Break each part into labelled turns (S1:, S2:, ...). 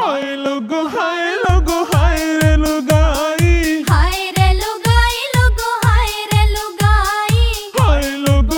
S1: हाय लोगो हाय रे लुगाई,
S2: हाय रे लुगाई लोगो हाय रे लुगाई,
S1: हाय लोगो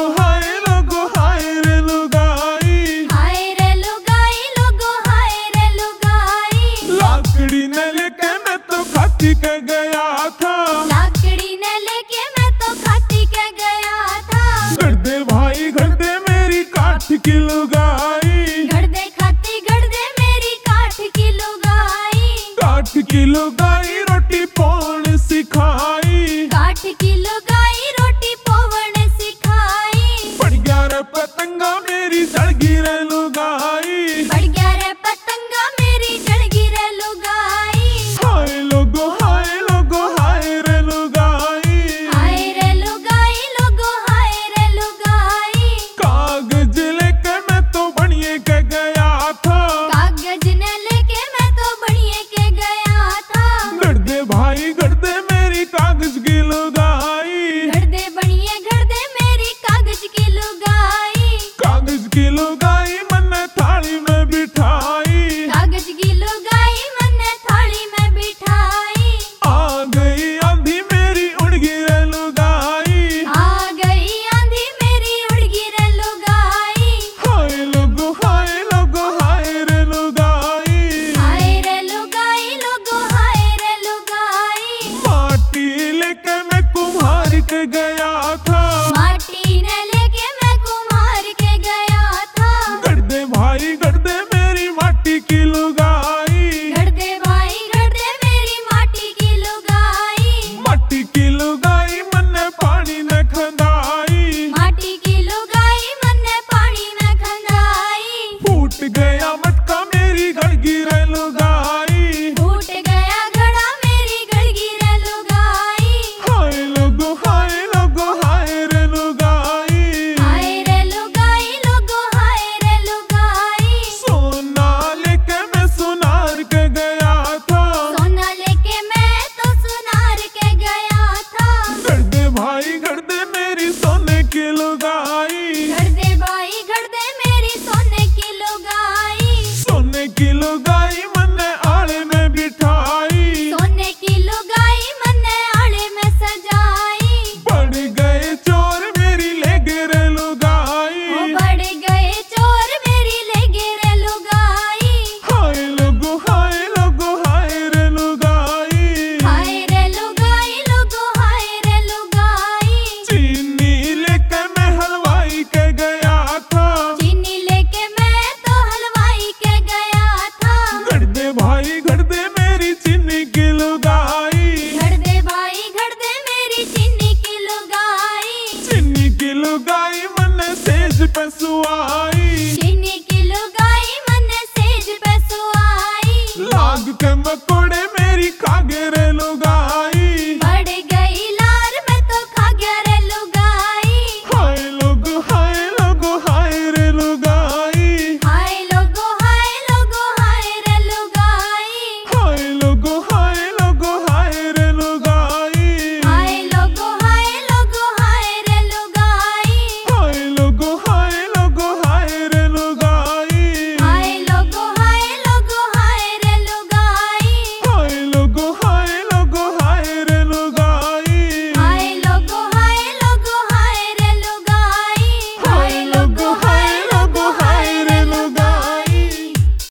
S1: हाय रे लुगाई,
S2: हाय रे लुगाई लोगो हाय रे लुगाई।
S1: लाकड़ी ने लेके मैं तो खाती के गया था,
S2: लाकड़ी ने लेके मैं तो खाती के गया था।
S1: गड़दे भाई गड़दे मेरी काठ की लुगाई,
S2: गड़दे खाती गड़दे मेरी काठ की लुगाई,
S1: काठ की लुगाई रोटी पौन सिखाई,
S2: काठ की लुगाई रोटी पोवण सिखाई।
S1: पड़ गया रे पतंगा मेरी जड़ गिरे लुगाई,
S2: बढ़ गया रे पतंगा मेरी जड़ गिरे लुगाई।
S1: हाय लोगो हाय रे लुगाई,
S2: हाय रे लुगाई लोगो हाय रे लुगाई।
S1: कागज लेके मैं तो बनिए के गया था,
S2: कागज ने लेके मैं तो बनिए के गया था।
S1: गड़दे भाई गड़दे मेरी कागज की लुगाई,
S2: गड़दे बनिए गड़दे मेरी कागज की लुगाई।
S1: कागज की लुगाई मैंने थाली में बिठाई,
S2: कागज की लुगाई मैंने थाली में बिठाई।
S1: आ गई आंधी मेरी उड़ गिरे लुगाई,
S2: आ गई आंधी मेरी उड़ गिरे लुगाई।
S1: हाय लोगो हाय रे लुगाई,
S2: हाय रे लुगाई लोगो हाय रे लुगाई।
S1: माटी लेके मैं कुम्हार के गया था,
S2: माटी ने लेके मैं कुम्हार के गया था।
S1: गड़दे भाई गड़दे मेरी माटी की लुगाई,
S2: गड़दे भाई गड़दे मेरी माटी की लुगाई।
S1: माटी की लुगाई मन्ने पानी न खंदाई,
S2: माटी की लुगाई मन्ने पानी न खंदाई।
S1: फूट गया मटका मेरी गड़ गिरे लुगाई,
S2: फूट गया घड़ा मेरी गड़ गिरे लुगाई।
S1: हाय लोगो हाय रे लुगाई,
S2: हाय रे लुगाई लोगो हाय रे लुगाई।
S1: सोना लेके मैं सुनार के गया था,
S2: सोना लेके मैं तो सुनार के गया था।
S1: गड़दे भाई गड़दे मेरी सोने की लुगाई,
S2: गड़दे भाई गड़दे मेरी सोने की लुगाई।
S1: सोने की लुगाई मन्ने आले में बिठाई,
S2: सोने की लुगाई मन्ने आड़े में सजाई।
S1: पड़ गए चोर मेरी ले गिरे
S2: ओ
S1: लुगाई,
S2: बढ़ गए चोर मेरी ले गिरे लुगाई।
S1: हाय लोगो हाय रे लुगाई,
S2: हाय रे लुगाई लोगो हाय रे लुगाई।
S1: चीनी लेके मैं हलवाई के गया था,
S2: चीनी लेके मैं तो हलवाई के गया था।
S1: गड़दे भाई गड़दे मेरी चीनी की लुगाई,
S2: गड़दे भाई गड़दे मेरी चीनी की लुगाई।
S1: चीनी की लुगाई मन्ने सेज पे सुआई,
S2: चीनी की लुगाई मन्ने सेज पे सुआई।
S1: लाग के मकोड़े मेरी खागे रे लुगाई।